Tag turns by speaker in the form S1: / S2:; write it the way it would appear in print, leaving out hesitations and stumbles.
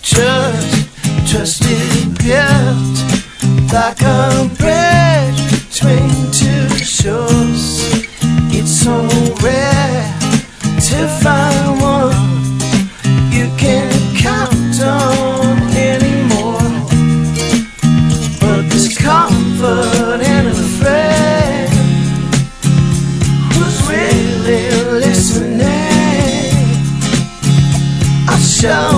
S1: trusted gift, like a bridge between two shores. It's so rare to find one you can count on anymore. But there's comfort in a friend who's really listening. I show